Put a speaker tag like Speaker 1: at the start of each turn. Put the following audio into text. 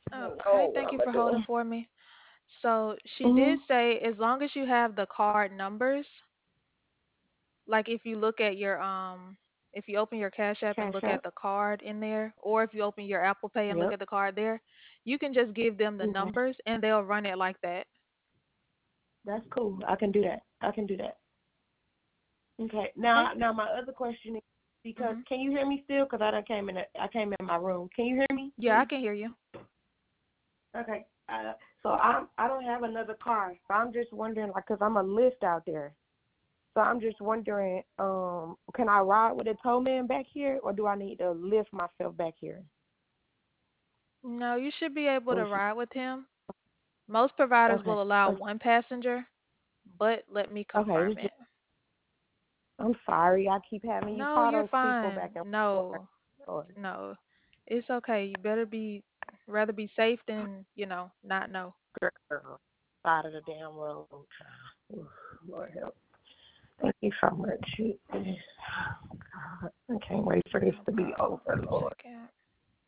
Speaker 1: Okay,
Speaker 2: Oh, what
Speaker 1: thank
Speaker 2: I'm
Speaker 1: you
Speaker 2: gonna
Speaker 1: for holding
Speaker 2: do?
Speaker 1: for me. So she
Speaker 2: Mhm.
Speaker 1: did say as long as you have the card numbers, like if you open your Cash App and
Speaker 2: Cash
Speaker 1: look
Speaker 2: up.
Speaker 1: at the card in there, or if you open your Apple Pay and look
Speaker 2: Yep.
Speaker 1: at the card there, you can just give them the
Speaker 2: Okay.
Speaker 1: numbers and they'll run it like that.
Speaker 2: That's cool. I can do that. I can do that. Okay.
Speaker 1: Okay?
Speaker 2: Now my other question is because
Speaker 1: Mhm.
Speaker 2: can you hear me still? Because I came in my room. Can you hear me?
Speaker 1: Yeah, I can hear you.
Speaker 2: Okay. So I don't have another car. So I'm just wondering, like, cause I'm a lift out there. So I'm just wondering, can I ride with a tow man back here, or do I need to lift myself back here?
Speaker 1: No, you should be able
Speaker 2: Or
Speaker 1: to
Speaker 2: is
Speaker 1: ride with him. Most providers
Speaker 2: okay.
Speaker 1: will allow one passenger, but let me
Speaker 2: Okay.
Speaker 1: confirm it.
Speaker 2: I'm sorry. I keep having you
Speaker 1: No,
Speaker 2: call
Speaker 1: you're
Speaker 2: those people back
Speaker 1: fine.
Speaker 2: and forth.
Speaker 1: No,
Speaker 2: Lord.
Speaker 1: no. It's okay. You better be rather be safe than, not know.
Speaker 2: Girl, side of the damn road. Ooh, Lord help. Thank you so much. God, I can't wait for this
Speaker 1: No
Speaker 2: to be
Speaker 1: problem.
Speaker 2: over,
Speaker 1: One
Speaker 2: Lord.
Speaker 1: second.